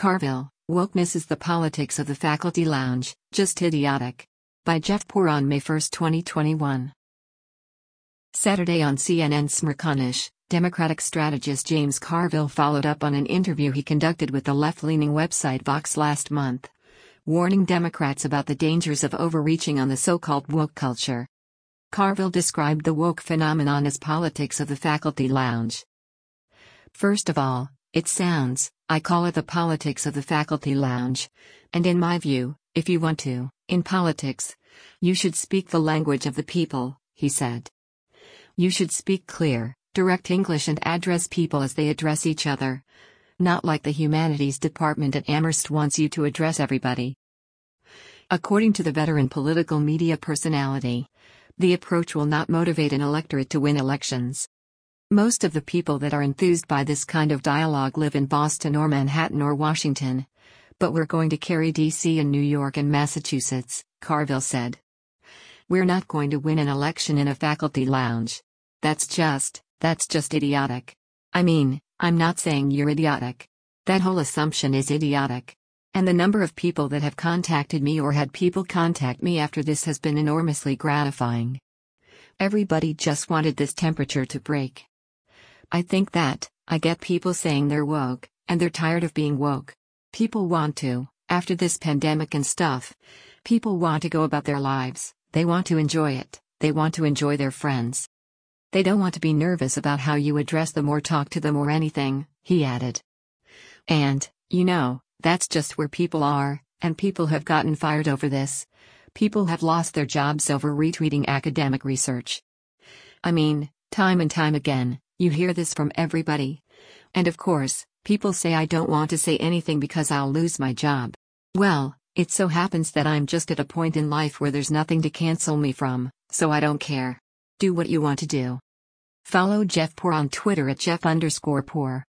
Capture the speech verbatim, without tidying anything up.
Carville, Wokeness is the Politics of the Faculty Lounge, Just Idiotic. By Jeff Poor on May first, twenty twenty-one. Saturday on C N N's Smerconish, Democratic strategist James Carville followed up on an interview he conducted with the left-leaning website Vox last month, warning Democrats about the dangers of overreaching on the so-called woke culture. Carville described the woke phenomenon as politics of the faculty lounge. First of all, it sounds, I call it the politics of the faculty lounge, and in my view, if you want to, in politics, you should speak the language of the people, he said. You should speak clear, direct English and address people as they address each other. Not like the humanities department at Amherst wants you to address everybody. According to the veteran political media personality, the approach will not motivate an electorate to win elections. Most of the people that are enthused by this kind of dialogue live in Boston or Manhattan or Washington. But we're going to carry D C and New York and Massachusetts, Carville said. We're not going to win an election in a faculty lounge. That's just, that's just idiotic. I mean, I'm not saying you're idiotic. That whole assumption is idiotic. And the number of people that have contacted me or had people contact me after this has been enormously gratifying. Everybody just wanted this temperature to break. I think that, I get people saying they're woke, and they're tired of being woke. People want to, after this pandemic and stuff, people want to go about their lives, they want to enjoy it, they want to enjoy their friends. They don't want to be nervous about how you address them or talk to them or anything, he added. And, you know, that's just where people are, and people have gotten fired over this. People have lost their jobs over retweeting academic research. I mean, time and time again, you hear this from everybody. And of course, people say I don't want to say anything because I'll lose my job. Well, it so happens that I'm just at a point in life where there's nothing to cancel me from, so I don't care. Do what you want to do. Follow Jeff Poor on Twitter at Jeff underscore Poor.